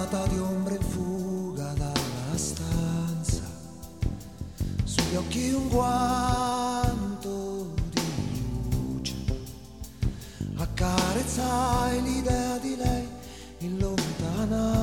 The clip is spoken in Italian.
giornata di ombre in fuga dalla stanza, sugli occhi un guanto di luce, accarezzai l'idea di lei in lontananza.